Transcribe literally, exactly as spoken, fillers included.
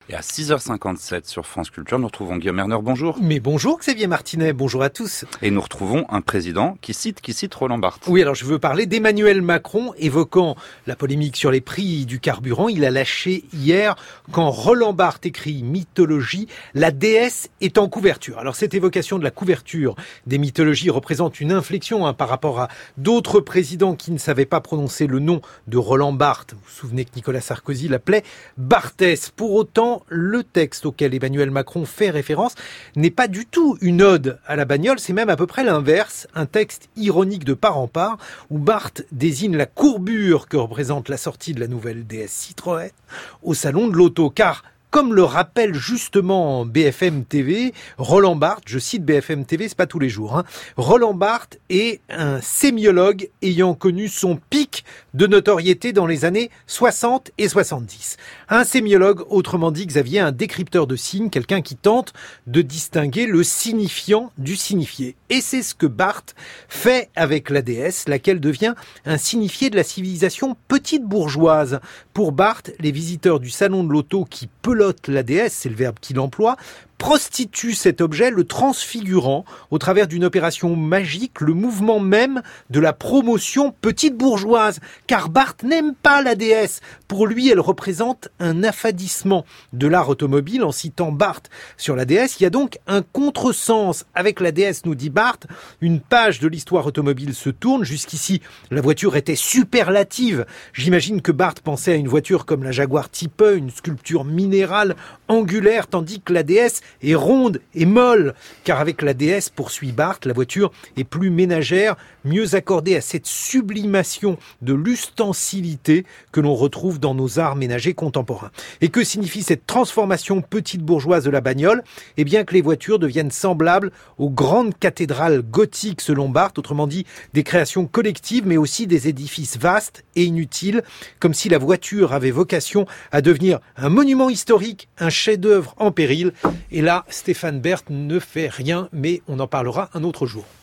Et à six heures cinquante-sept sur France Culture, nous retrouvons Guillaume Erner. Bonjour. Mais bonjour Xavier Martinet, bonjour à tous. Et nous retrouvons un président qui cite, qui cite Roland Barthes. Oui, alors je veux parler d'Emmanuel Macron, évoquant la polémique sur les prix du carburant. Il a lâché hier, quand Roland Barthes écrit mythologie, la déesse est en couverture. Alors cette évocation de la couverture des mythologies représente une inflexion hein, par rapport à d'autres présidents qui ne savaient pas prononcer le nom de Roland Barthes. Vous vous souvenez que Nicolas Sarkozy l'appelait Barthès. Pour autant, le texte auquel Emmanuel Macron fait référence n'est pas du tout une ode à la bagnole, c'est même à peu près l'inverse, un texte ironique de part en part, où Barthes désigne la courbure que représente la sortie de la nouvelle D S Citroën au salon de l'auto, car comme le rappelle justement B F M T V, Roland Barthes, je cite B F M T V, c'est pas tous les jours, hein, Roland Barthes est un sémiologue ayant connu son pic de notoriété dans les années soixante et soixante-dix. Un sémiologue, autrement dit Xavier, un décrypteur de signes, quelqu'un qui tente de distinguer le signifiant du signifié. Et c'est ce que Barthes fait avec la déesse, laquelle devient un signifié de la civilisation petite bourgeoise. Pour Barthes, les visiteurs du salon de l'auto qui pelotent la déesse, c'est le verbe qu'il emploie, prostitue cet objet, le transfigurant au travers d'une opération magique, le mouvement même de la promotion petite bourgeoise. Car Barthes n'aime pas la déesse. Pour lui, elle représente un affadissement de l'art automobile. En citant Barthes sur la déesse, il y a donc un contresens. Avec la déesse, nous dit Barthes, une page de l'histoire automobile se tourne. Jusqu'ici, la voiture était superlative. J'imagine que Barthes pensait à une voiture comme la Jaguar Type E, une sculpture minérale, angulaire, tandis que la déesse est ronde et molle, car avec la déesse, poursuit Barthes, la voiture est plus ménagère, mieux accordée à cette sublimation de l'ustensilité que l'on retrouve dans nos arts ménagers contemporains. Et que signifie cette transformation petite bourgeoise de la bagnole ? Eh bien que les voitures deviennent semblables aux grandes cathédrales gothiques selon Barthes, autrement dit des créations collectives, mais aussi des édifices vastes et inutiles, comme si la voiture avait vocation à devenir un monument historique, un chef-d'œuvre en péril. Et là, Stéphane Bern ne fait rien, mais on en parlera un autre jour.